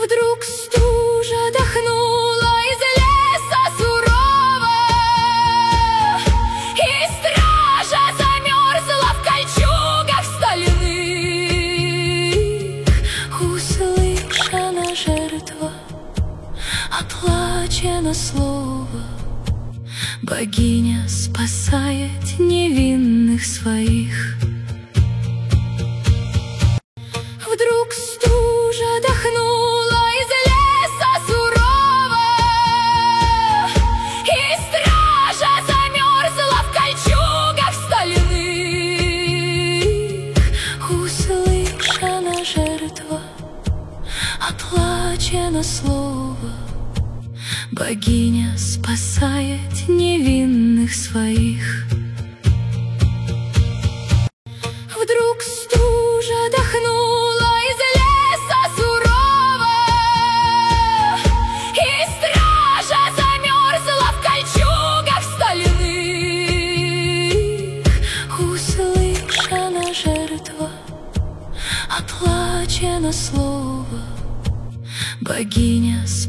Вдруг стужа дохнула из леса сурово, и стража замерзла в кольчугах стальных. Услышана жертва, оплачено слово, богиня спасает невинных своих. Вдруг стужа дохнула из леса сурово, и стража замерзла в кольчугах стальных. Услышана жертва, оплачено слово, богиня спасает невинных своих. Вдруг стужа дохнула из леса сурово, и стража замерзла в кольчугах стальных. Услышана жертва, оплачено слово, богиня